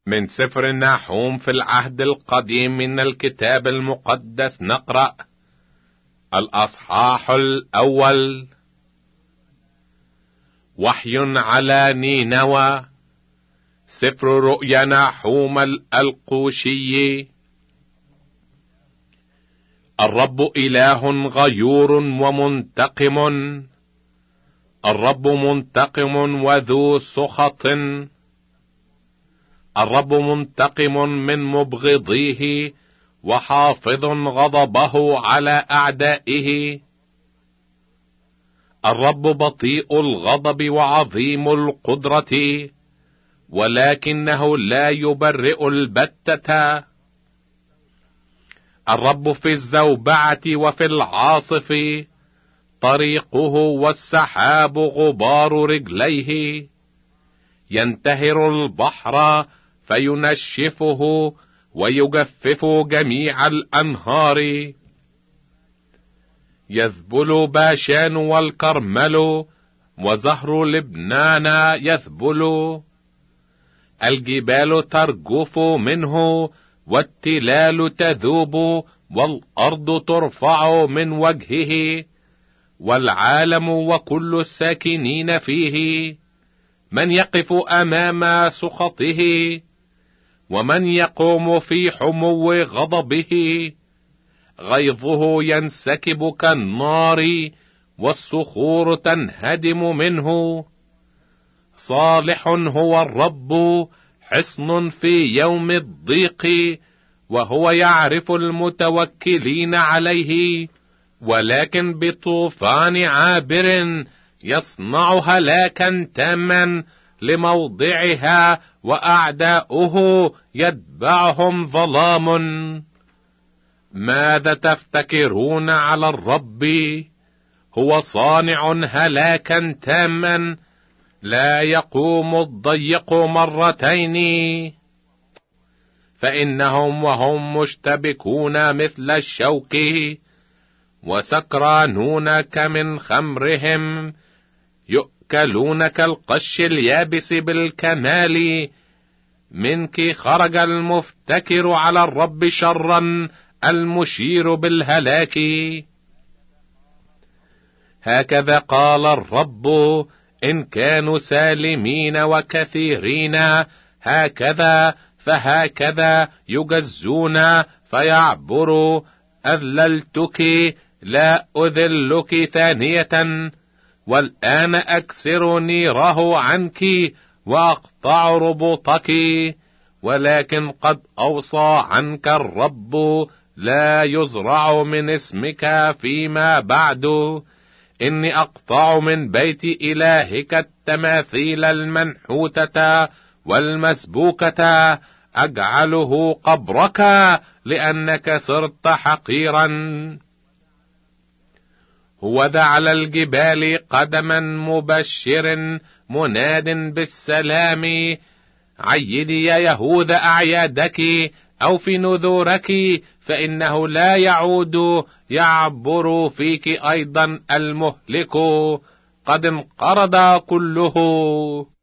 من سفر النحوم في العهد القديم من الكتاب المقدس نقرأ الأصحاح الأول. وحي على نينوى. سفر رؤيا نحوم الألقوشي. الرب إله غيور ومنتقم، الرب منتقم وذو سخط، الرب منتقم من مبغضيه وحافظ غضبه على أعدائه. الرب بطيء الغضب وعظيم القدرة، ولكنه لا يبرئ البتة. الرب في الزوبعة وفي العاصف، طريقه والسحاب غبار رجليه. ينتهر البحر فينشفه ويجفف جميع الأنهار. يذبل باشان والكرمل وزهر لبنان يذبل. الجبال ترجف منه والتلال تذوب والأرض ترفع من وجهه، والعالم وكل الساكنين فيه. من يقف أمام سخطه ومن يقوم في حمو غضبه؟ غيظه ينسكب كالنار والصخور تنهدم منه. صالح هو الرب، حصن في يوم الضيق، وهو يعرف المتوكلين عليه. ولكن بطوفان عابر يصنع هلاكا تاما لموضعها، وأعداؤه يتبعهم ظلام. ماذا تفتكرون على الرب؟ هو صانع هلاكا تاما، لا يقوم الضيق مرتين. فإنهم وهم مشتبكون مثل الشوك، وسكرانون كمن خمرهم، يؤكلون كالقش اليابس بالكمال. منك خرج المفتكر على الرب شرا، المشير بالهلاك. هكذا قال الرب: إن كانوا سالمين وكثيرين، هكذا فهكذا يجزون فيعبروا. أذللتك لا أذلك ثانية، والآن أكسر نيره عنك وأقطع ربطك. ولكن قد أوصى عنك الرب: لا يزرع من اسمك فيما بعد. إني أقطع من بيت إلهك التماثيل المنحوتة والمسبوكة، أجعله قبرك لأنك صرت حقيرا. هوذا على الجبال قدما مبشر مناد بالسلام. عيدي يا يهوذا أعيادك، أو في نذورك، فإنه لا يعود يعبر فيك أيضا المهلك. قد انقرض كله.